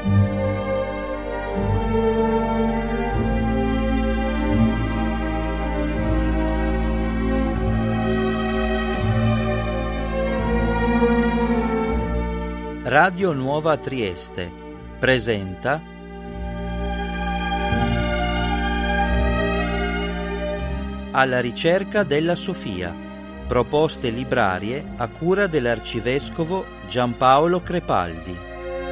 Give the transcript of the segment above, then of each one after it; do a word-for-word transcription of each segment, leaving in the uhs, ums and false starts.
Radio Nuova Trieste presenta Alla ricerca della Sofia, proposte librarie a cura dell'arcivescovo Giampaolo Crepaldi.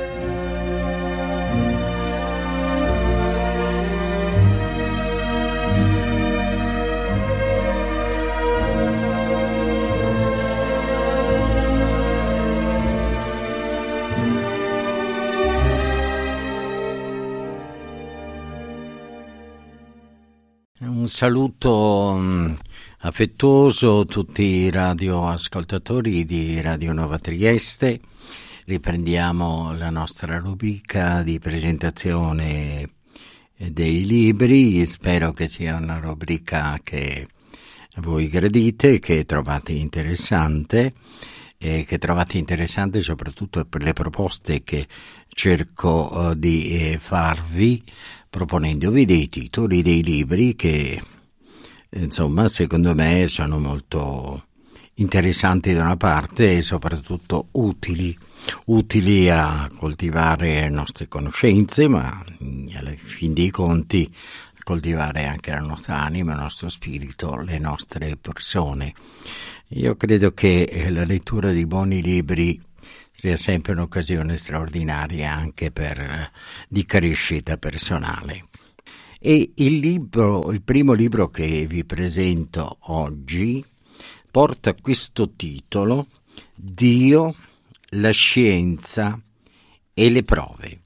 Un saluto affettuoso a tutti i radioascoltatori di Radio Nuova Trieste. Riprendiamo la nostra rubrica di presentazione dei libri. Spero che sia una rubrica che voi gradite, che trovate interessante e che trovate interessante soprattutto per le proposte che cerco di farvi, proponendovi dei titoli dei libri che, insomma, secondo me sono molto interessanti da una parte e soprattutto utili, utili a coltivare le nostre conoscenze, ma alla fin dei conti coltivare anche la nostra anima, il nostro spirito, le nostre persone. Io credo che la lettura di buoni libri sia sempre un'occasione straordinaria anche per di crescita personale. E il libro, il primo libro che vi presento oggi porta questo titolo: Dio, la scienza e le prove.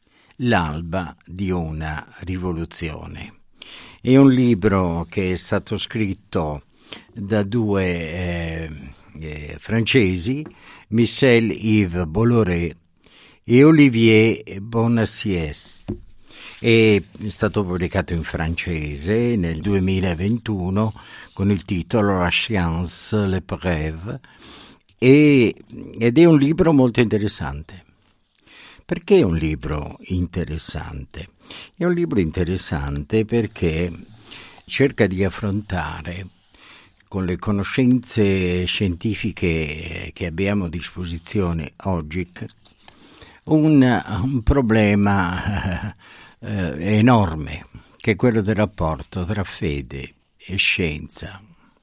L'alba di una rivoluzione. È un libro che è stato scritto da due eh, eh, francesi, Michel-Yves Bolloré e Olivier Bonacieux. È stato pubblicato in francese nel duemilaventuno con il titolo La science, les preuves, e, ed è un libro molto interessante. Perché è un libro interessante? È un libro interessante perché cerca di affrontare con le conoscenze scientifiche che abbiamo a disposizione oggi un, un problema eh, enorme, che è quello del rapporto tra fede e scienza.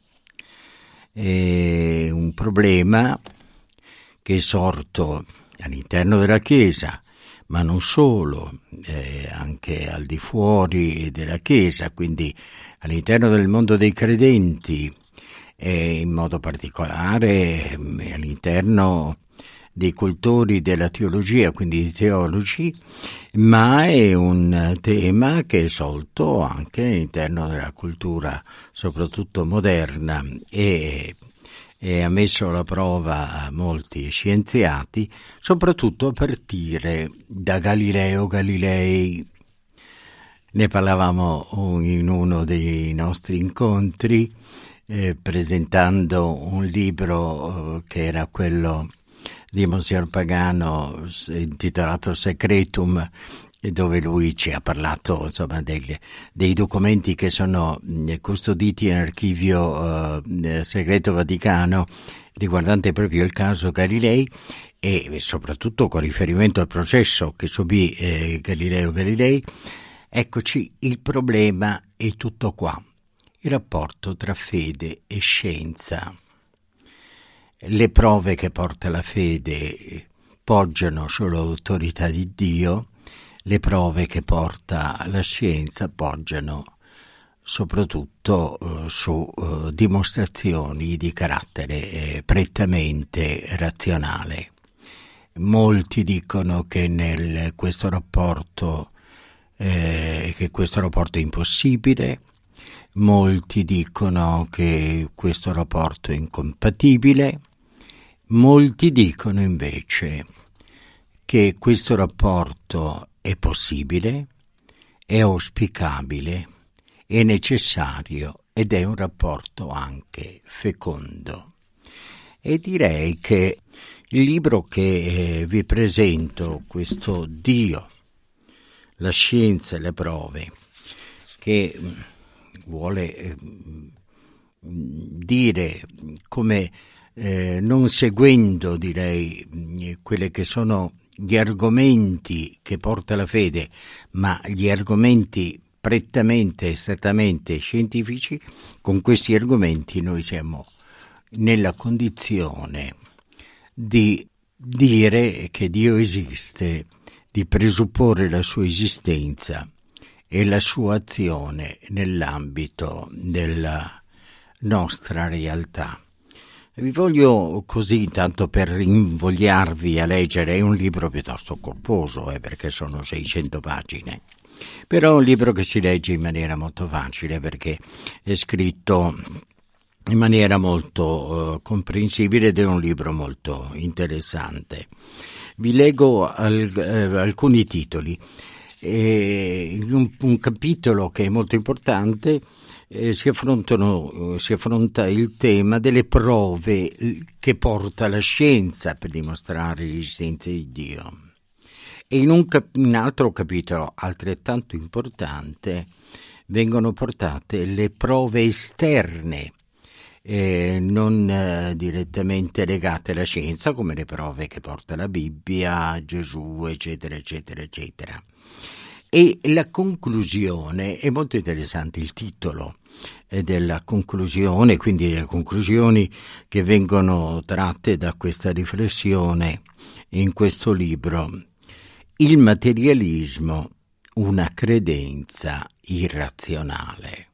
È un problema che è sorto all'interno della Chiesa, ma non solo, eh, anche al di fuori della Chiesa, quindi all'interno del mondo dei credenti, e in modo particolare all'interno dei cultori della teologia, quindi di teologi, ma è un tema che è sorto anche all'interno della cultura, soprattutto moderna, e, e ha messo alla prova molti scienziati, soprattutto a partire da Galileo Galilei. Ne parlavamo in uno dei nostri incontri, Eh, presentando un libro eh, che era quello di Monsignor Pagano intitolato Secretum, e dove lui ci ha parlato, insomma, dei, dei documenti che sono eh, custoditi in archivio eh, segreto Vaticano riguardante proprio il caso Galilei, e soprattutto con riferimento al processo che subì eh, Galileo Galilei. Eccoci, il problema è tutto qua. Il rapporto tra fede e scienza. Le prove che porta la fede poggiano sull'autorità di Dio, le prove che porta la scienza poggiano soprattutto eh, su eh, dimostrazioni di carattere eh, prettamente razionale. Molti dicono che nel questo rapporto eh, che questo rapporto è impossibile. Molti dicono che questo rapporto è incompatibile, molti dicono invece che questo rapporto è possibile, è auspicabile, è necessario ed è un rapporto anche fecondo. E direi che Il libro che eh, vi presento, questo Dio, la scienza e le prove, che vuole eh, dire come eh, non seguendo, direi, quelle che sono gli argomenti che porta la fede, ma gli argomenti prettamente e strettamente scientifici, con questi argomenti noi siamo nella condizione di dire che Dio esiste, di presupporre la sua esistenza e la sua azione nell'ambito della nostra realtà. Vi voglio così, tanto per invogliarvi a leggere, è un libro piuttosto corposo, eh, perché sono seicento pagine, però è un libro che si legge in maniera molto facile perché è scritto in maniera molto uh, comprensibile ed è un libro molto interessante. Vi leggo al, eh, alcuni titoli. Eh, un, un capitolo che è molto importante eh, si affrontano, si affronta il tema delle prove che porta la scienza per dimostrare l'esistenza di Dio. E in un, cap- un altro capitolo altrettanto importante vengono portate le prove esterne, eh, non eh, direttamente legate alla scienza, come le prove che porta la Bibbia, Gesù, eccetera, eccetera, eccetera. E la conclusione è molto interessante, il titolo è della conclusione, quindi le conclusioni che vengono tratte da questa riflessione in questo libro. Il materialismo, una credenza irrazionale.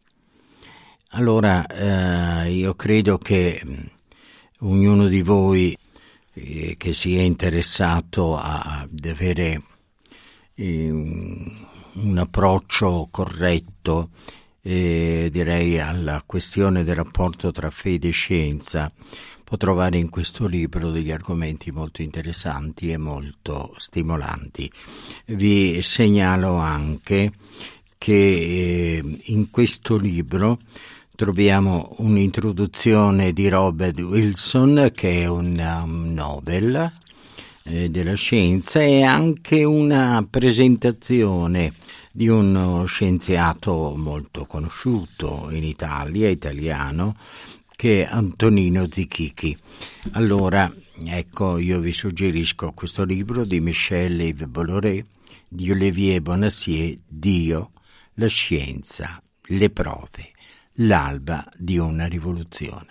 Allora, eh, io credo che ognuno di voi eh, che si è interessato a, ad avere eh, un approccio corretto, eh, direi, alla questione del rapporto tra fede e scienza, può trovare in questo libro degli argomenti molto interessanti e molto stimolanti. Vi segnalo anche che eh, in questo libro troviamo un'introduzione di Robert Wilson, che è un um, Nobel eh, della scienza, e anche una presentazione di uno scienziato molto conosciuto in Italia, italiano, che è Antonino Zichichi. Allora, ecco, io vi suggerisco questo libro di Michel-Yves Bolloré, di Olivier Bonacieux, Dio, la scienza, le prove, l'alba di una rivoluzione.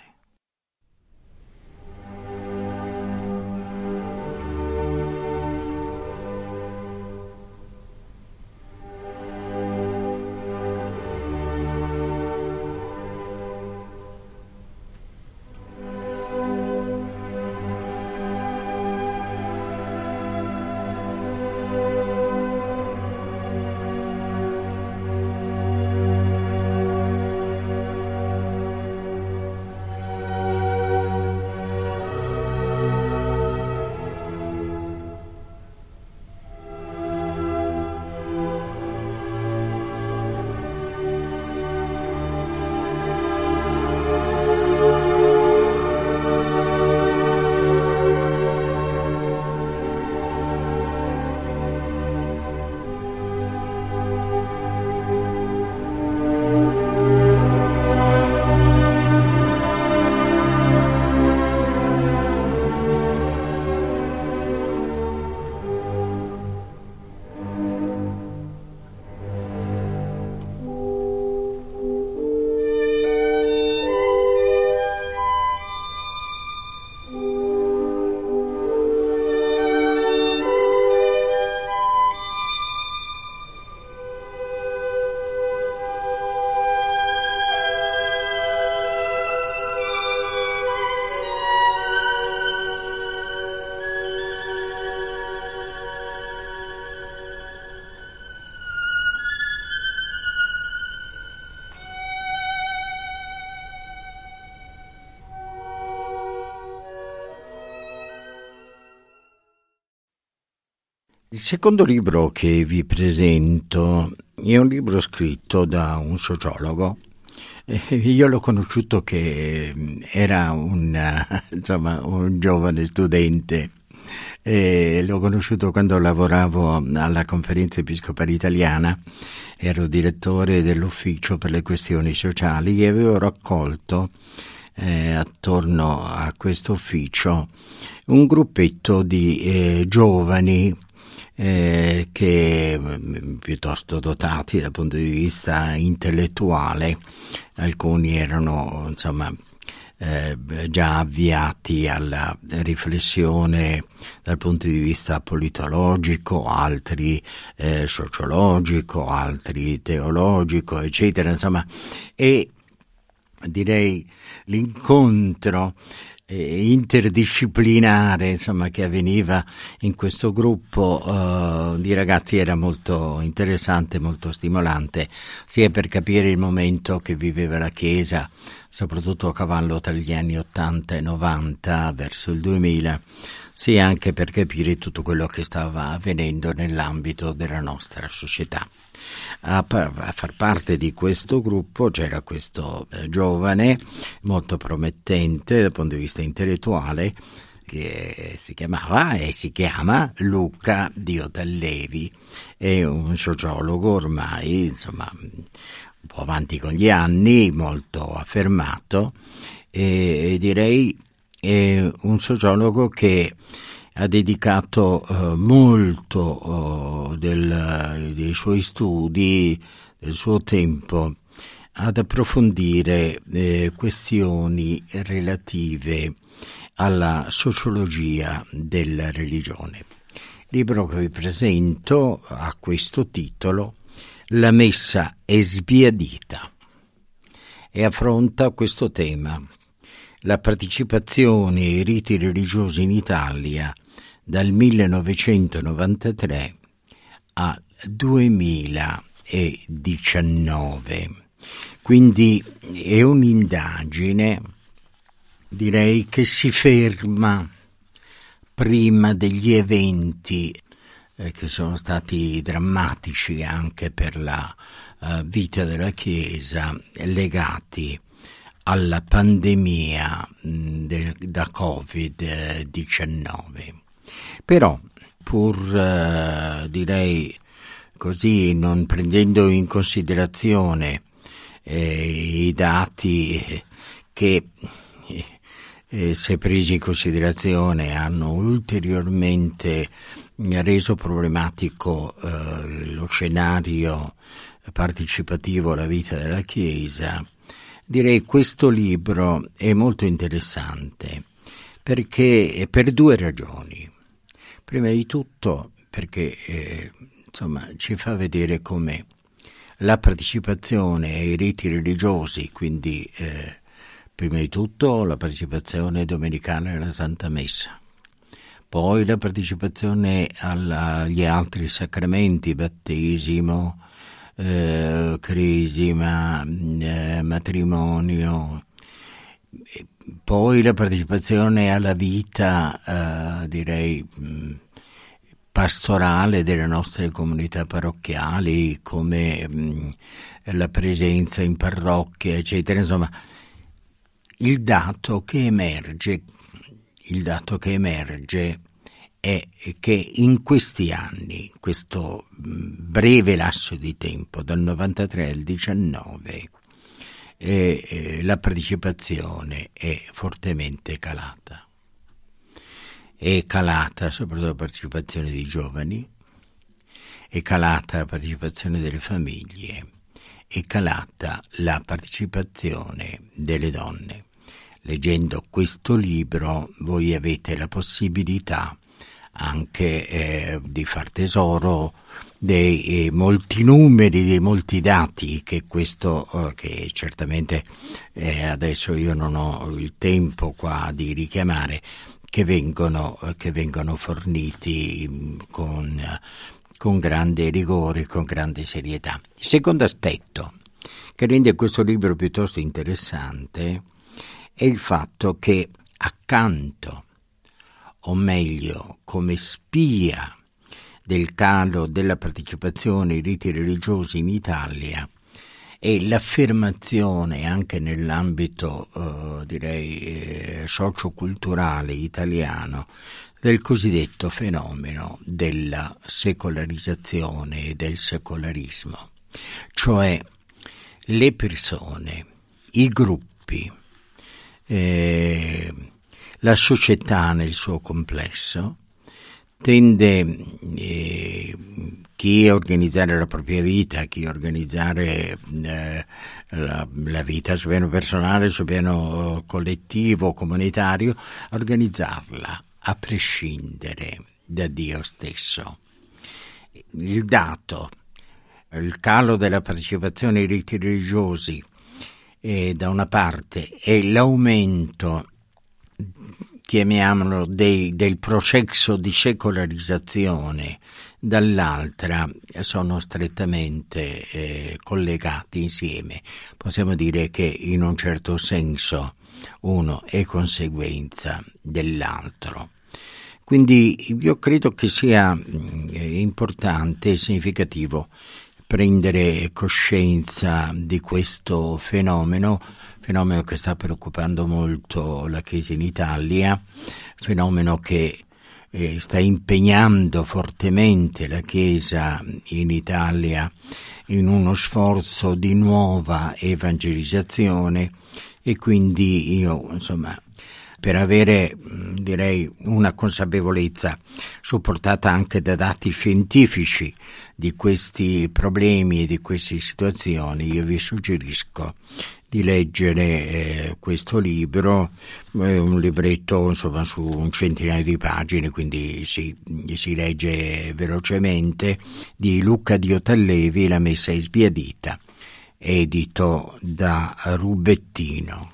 Il secondo libro che vi presento è un libro scritto da un sociologo Eh, io l'ho conosciuto che era un, insomma, un giovane studente. E l'ho conosciuto quando lavoravo alla Conferenza Episcopale Italiana, ero direttore dell'ufficio per le questioni sociali e avevo raccolto eh, attorno a questo ufficio un gruppetto di eh, giovani eh, che piuttosto dotati dal punto di vista intellettuale, alcuni erano insomma Eh, già avviati alla riflessione dal punto di vista politologico, altri eh, sociologico, altri teologico, eccetera, insomma, e direi l'incontro eh, interdisciplinare, insomma, che avveniva in questo gruppo eh, di ragazzi era molto interessante, molto stimolante, sia per capire il momento che viveva la Chiesa, soprattutto a cavallo tra gli anni ottanta e novanta verso il duemila, sia anche per capire tutto quello che stava avvenendo nell'ambito della nostra società. A, a far parte di questo gruppo c'era questo eh, giovane molto promettente dal punto di vista intellettuale che si chiamava e si chiama Luca Diotallevi, è un sociologo ormai, insomma, un po' avanti con gli anni, molto affermato, e, e direi è un sociologo che ha dedicato eh, molto eh, del, dei suoi studi, del suo tempo, ad approfondire eh, questioni relative alla sociologia della religione. Il libro che vi presento ha questo titolo: La messa è sbiadita, e affronta questo tema: la partecipazione ai riti religiosi in Italia dal millenovecentonovantatré al duemiladiciannove. Quindi è un'indagine, direi, che si ferma prima degli eventi eh, che sono stati drammatici anche per la uh, vita della Chiesa, legati alla pandemia mh, de, da covid diciannove. Però, pur uh, direi così, non prendendo in considerazione eh, i dati che eh, se presi in considerazione hanno ulteriormente reso problematico eh, lo scenario partecipativo alla vita della Chiesa, direi questo libro è molto interessante perché per due ragioni. Prima di tutto perché eh, insomma ci fa vedere come la partecipazione ai riti religiosi, quindi eh, prima di tutto la partecipazione domenicale alla Santa Messa, poi la partecipazione alla, agli altri sacramenti, battesimo, eh, crisima, eh, matrimonio, poi la partecipazione alla vita, eh, direi, mh, pastorale delle nostre comunità parrocchiali, come mh, la presenza in parrocchia, eccetera. Insomma, il dato che emerge, il dato che emerge è che in questi anni, questo breve lasso di tempo, dal novantatré al diciannove, eh, eh, la partecipazione è fortemente calata. È calata soprattutto la partecipazione dei giovani, è calata la partecipazione delle famiglie, è calata la partecipazione delle donne. Leggendo questo libro voi avete la possibilità anche eh, di far tesoro dei eh, molti numeri, dei molti dati che questo, eh, che certamente eh, adesso io non ho il tempo qua di richiamare, che vengono, che vengono forniti con, con grande rigore, con grande serietà. Il secondo aspetto che rende questo libro piuttosto interessante è il fatto che accanto, o meglio come spia del calo della partecipazione ai riti religiosi in Italia, e l'affermazione anche nell'ambito eh, direi eh, socioculturale italiano del cosiddetto fenomeno della secolarizzazione e del secolarismo, cioè le persone, i gruppi, eh, la società nel suo complesso tende eh, chi a organizzare la propria vita, chi a organizzare eh, la, la vita sul piano personale, sul piano collettivo, comunitario, a organizzarla a prescindere da Dio stesso. Il dato, il calo della partecipazione ai riti religiosi eh, da una parte e l'aumento, chiamiamolo, dei, del processo di secolarizzazione dall'altra, sono strettamente eh, collegati insieme. Possiamo dire che in un certo senso uno è conseguenza dell'altro. Quindi io credo che sia importante e significativo prendere coscienza di questo fenomeno, fenomeno che sta preoccupando molto la Chiesa in Italia, fenomeno che eh, sta impegnando fortemente la Chiesa in Italia in uno sforzo di nuova evangelizzazione, e quindi io, insomma, per avere, direi, una consapevolezza supportata anche da dati scientifici di questi problemi e di queste situazioni, io vi suggerisco di leggere eh, questo libro, eh, un libretto insomma su un centinaio di pagine, quindi si, si legge velocemente, di Luca Diotallevi, La Messa è sbiadita, edito da Rubettino.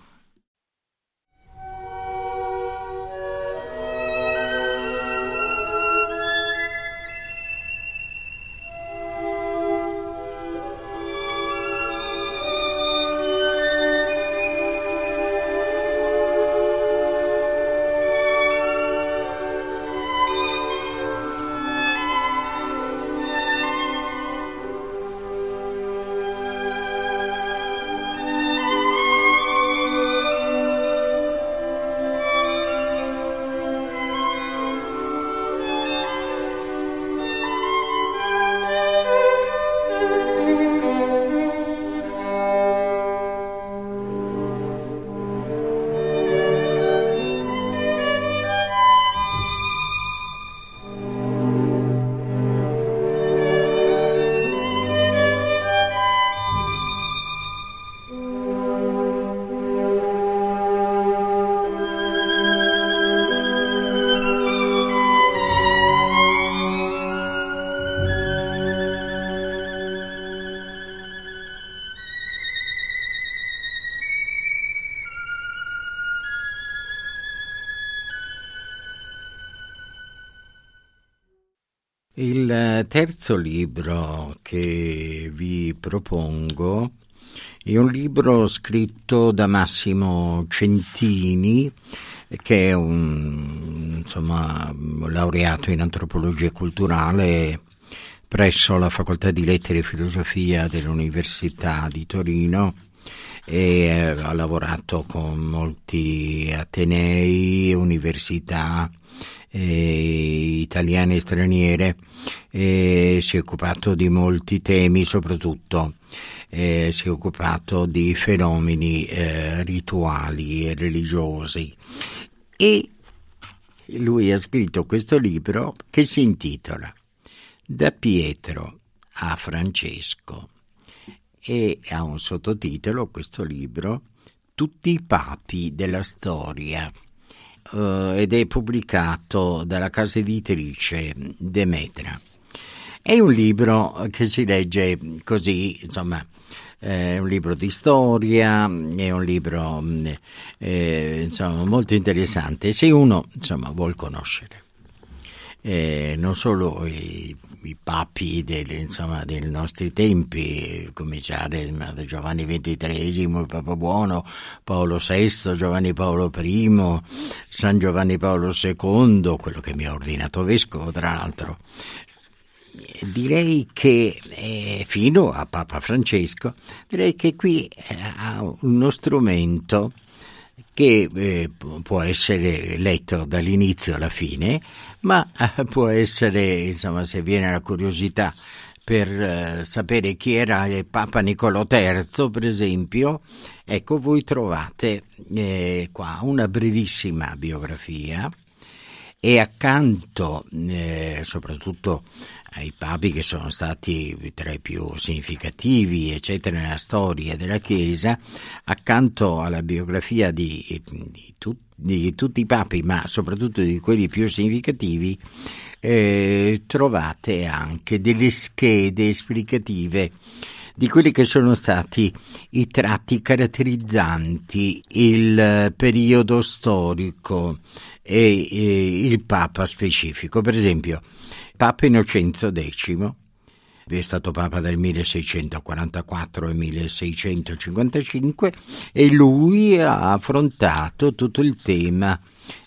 Il terzo libro che vi propongo è un libro scritto da Massimo Centini, che è un insomma laureato in antropologia culturale presso la Facoltà di Lettere e Filosofia dell'Università di Torino, e ha lavorato con molti atenei, università eh, italiane e straniere, e si è occupato di molti temi, soprattutto eh, si è occupato di fenomeni eh, rituali e religiosi, e lui ha scritto questo libro che si intitola Da Pietro a Francesco, e ha un sottotitolo, questo libro, Tutti i papi della storia, uh, ed è pubblicato dalla casa editrice Demetra. È un libro che si legge così, insomma, è un libro di storia, è un libro eh, insomma molto interessante se uno insomma vuol conoscere eh, non solo i, i papi del, insomma, dei nostri tempi, cominciare da Giovanni ventitresimo, il Papa Buono, Paolo sesto, Giovanni Paolo primo, San Giovanni Paolo secondo, quello che mi ha ordinato vescovo tra l'altro, direi che eh, fino a Papa Francesco, direi che qui eh, ha uno strumento che eh, può essere letto dall'inizio alla fine, ma eh, può essere, insomma, se viene la curiosità per eh, sapere chi era il Papa Nicolò terzo, per esempio, ecco, voi trovate eh, qua una brevissima biografia, e accanto eh, soprattutto ai papi che sono stati tra i più significativi eccetera nella storia della Chiesa, accanto alla biografia di, di, tut, di tutti i papi, ma soprattutto di quelli più significativi, eh, trovate anche delle schede esplicative di quelli che sono stati i tratti caratterizzanti il periodo storico e, e il Papa specifico. Per esempio, Papa Innocenzo decimo è stato Papa dal milleseicentoquarantaquattro al milleseicentocinquantacinque, e lui ha affrontato tutto il tema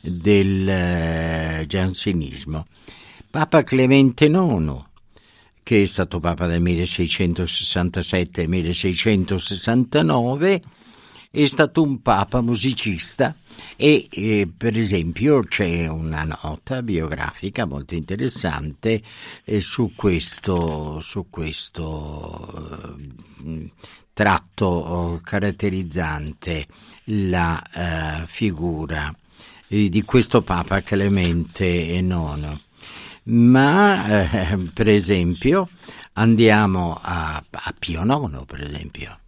del giansenismo. Papa Clemente nono, che è stato Papa dal milleseicentosessantasette al milleseicentosessantanove, è stato un Papa musicista e eh, per esempio c'è una nota biografica molto interessante eh, su questo, su questo eh, tratto caratterizzante la eh, figura eh, di questo Papa Clemente nono. Ma eh, per esempio andiamo a, a Pio nono, per esempio,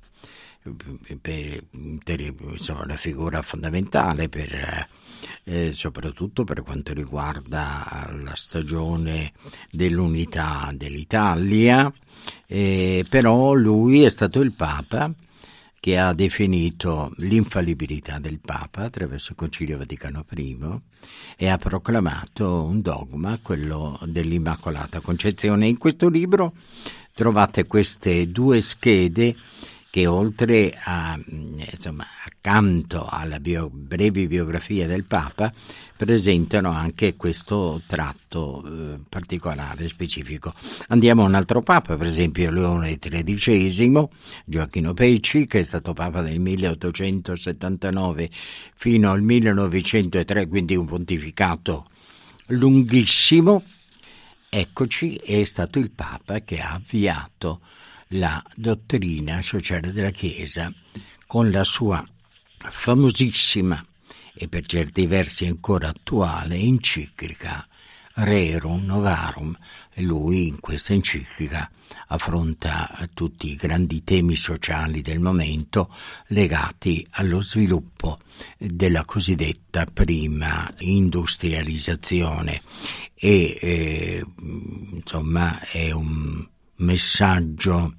per, per, insomma, una figura fondamentale per, eh, soprattutto per quanto riguarda la stagione dell'unità dell'Italia, eh, però lui è stato il Papa che ha definito l'infallibilità del Papa attraverso il Concilio Vaticano primo e ha proclamato un dogma, quello dell'Immacolata Concezione. In questo libro trovate queste due schede che, oltre a, insomma, accanto alla bio, breve biografia del Papa, presentano anche questo tratto eh, particolare, specifico. Andiamo a un altro Papa, per esempio Leone tredicesimo, Gioacchino Pecci, che è stato Papa del milleottocentosettantanove fino al millenovecentotre, quindi un pontificato lunghissimo. Eccoci, è stato il Papa che ha avviato la dottrina sociale della Chiesa con la sua famosissima e per certi versi ancora attuale enciclica Rerum Novarum. Lui in questa enciclica affronta tutti i grandi temi sociali del momento legati allo sviluppo della cosiddetta prima industrializzazione e eh, insomma è un messaggio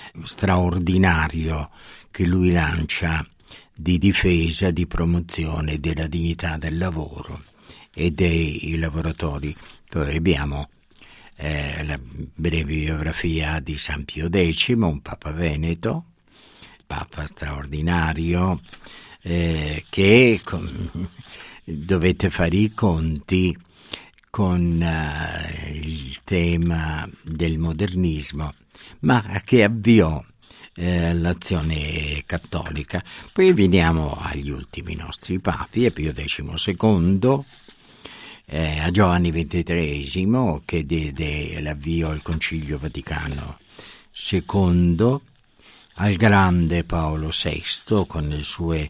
straordinario che lui lancia di difesa, di promozione della dignità del lavoro e dei lavoratori. Poi abbiamo eh, la breve biografia di San Pio decimo, un Papa veneto, Papa straordinario, eh, che con, dovete fare i conti con uh, il tema del modernismo, ma che avviò eh, l'azione cattolica. Poi veniamo agli ultimi nostri papi, a Pio decimo secondo, eh, a Giovanni ventitresimo, che diede l'avvio al Concilio Vaticano secondo, al grande Paolo sesto con le sue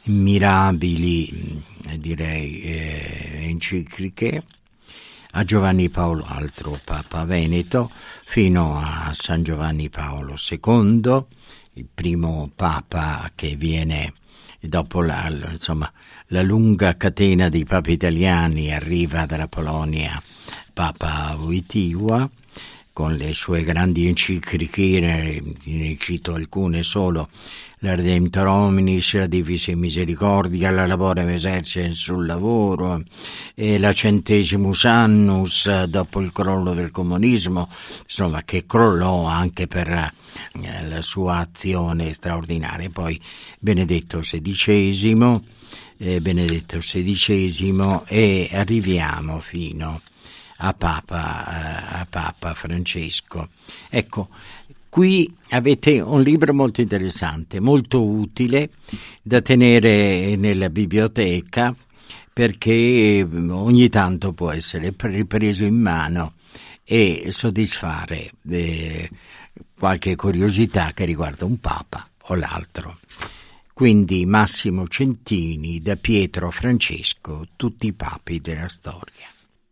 mirabili, direi, eh, encicliche, a Giovanni Paolo, altro Papa veneto, fino a San Giovanni Paolo secondo, il primo Papa che viene dopo la, insomma, la lunga catena dei Papi italiani, arriva dalla Polonia Papa Wojtyła, con le sue grandi encicliche, ne cito alcune solo: la Redemptor Hominis, la Divisi Misericordia, la Laborem Exercens sul lavoro, e la Centesimus Annus dopo il crollo del comunismo, insomma, che crollò anche per eh, la sua azione straordinaria. Poi Benedetto sedicesimo, eh, Benedetto sedicesimo, e arriviamo fino a Papa, a Papa Francesco. Ecco, qui avete un libro molto interessante, molto utile da tenere nella biblioteca, perché ogni tanto può essere ripreso in mano e soddisfare eh, qualche curiosità che riguarda un Papa o l'altro. Quindi Massimo Centini, da Pietro Francesco, tutti i papi della storia.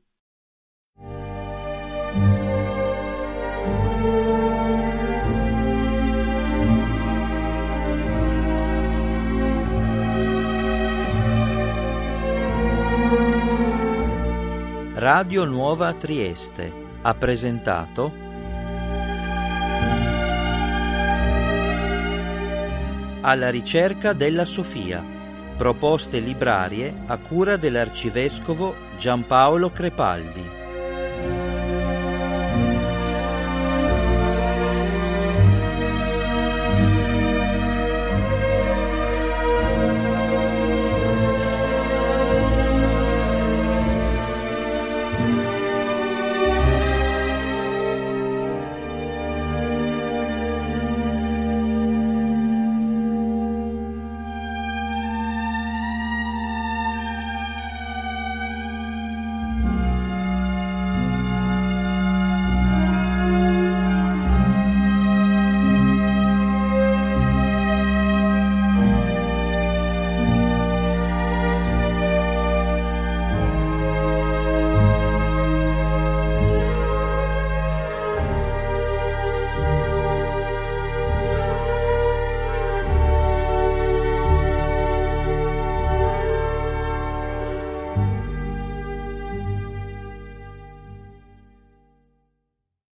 Radio Nuova Trieste ha presentato Alla ricerca della Sofia, proposte librarie a cura dell'arcivescovo Giampaolo Crepaldi.